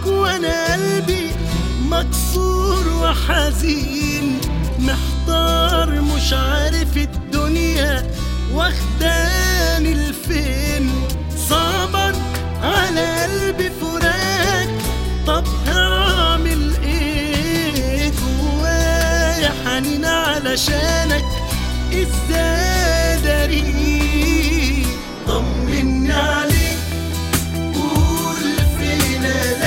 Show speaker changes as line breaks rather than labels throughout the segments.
وانا قلبي مكسور وحزين، محتار مش عارف الدنيا واخداني لفين. صعبا على قلبي فراق، طب هعمل ايه؟ جوايا حنين علشانك ازاي داري؟ طمني عليك، قول فين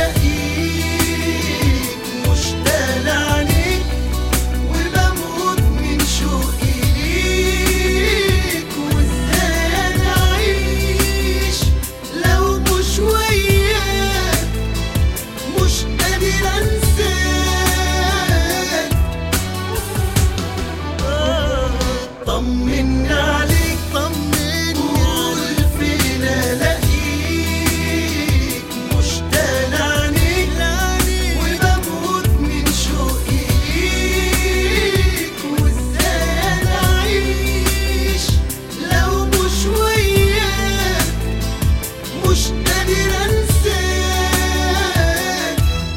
الاقيك، مشتاق لعينيك وبموت من شوقي ليك. وازاي انا اعيش لو مش وياك، مش قادر انساك. طمني عليك، قول فين الاقيك، مشتاق لعينيك وبموت من شوقي ليك. وازاي انا اعيش لو مش وياك، مش قادر انساك.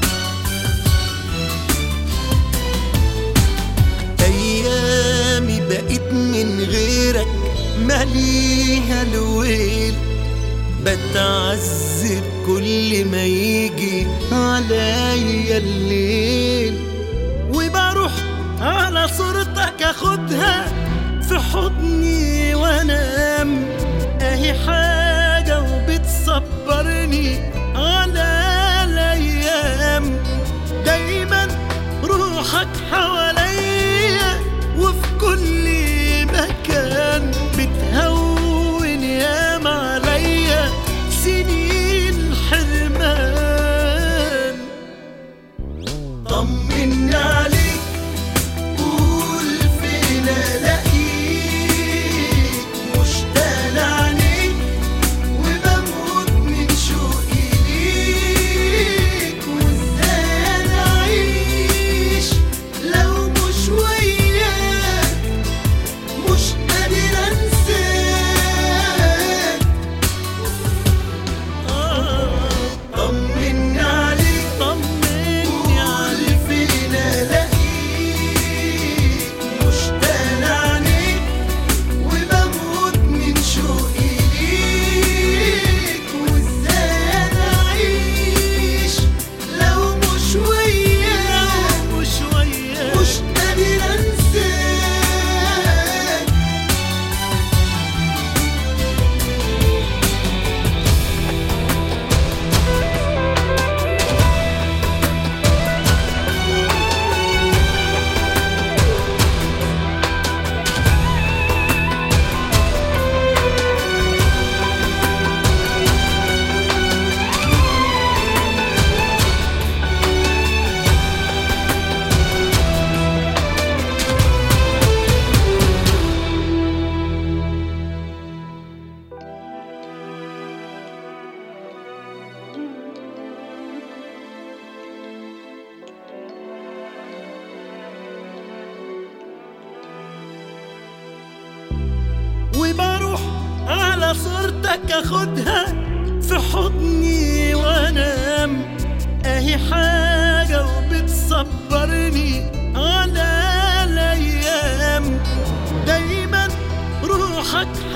ايامي بقيت من غيرك ماليها الويل، بتعذب كل ما يجي عليا الليل. وبروح على صورتك اخدها في حضني وانام، اهي حاجة وبتصبرني على الايام. دايما روحك حواليا وفي كل مكان، بتهون ياما عليا سنين حرمان. طمني عليك، قول فين الاقيك، مشتاق لعينيك وبموت من شوقي ليك. وازاي انا اعيش لو مش وياك، مش قادر انساك. طمني عليك، قول فين الاقيك، مشتاق لعينيك وبموت من شوقي ليك. وازاي انا اعيش لو مش وياك، مش قادر انساك. وبروح على صورتك اخدها في حضني وانام، اهي حاجة وبتصبرني على الايام. دايما روحك